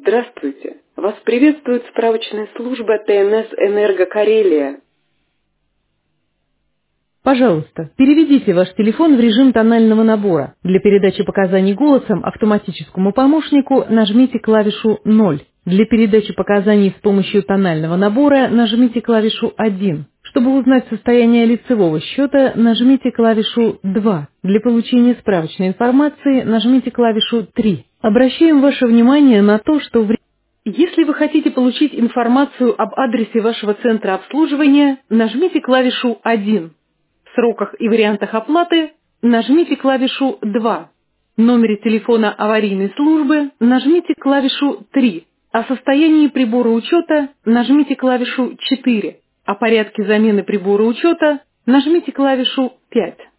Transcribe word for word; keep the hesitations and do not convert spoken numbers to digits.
Здравствуйте! Вас приветствует справочная служба ТНС «Энерго Карелия». Пожалуйста, переведите ваш телефон в режим тонального набора. Для передачи показаний голосом автоматическому помощнику нажмите клавишу ноль. Для передачи показаний с помощью тонального набора нажмите клавишу один. Чтобы узнать состояние лицевого счета, нажмите клавишу два. Для получения справочной информации нажмите клавишу три. Обращаем ваше внимание на то, что в Если вы хотите получить информацию об адресе вашего центра обслуживания, нажмите клавишу один. В сроках и вариантах оплаты нажмите клавишу два. В номере телефона аварийной службы нажмите клавишу три. О состоянии прибора учета нажмите клавишу четыре. О порядке замены прибора учета нажмите клавишу пять.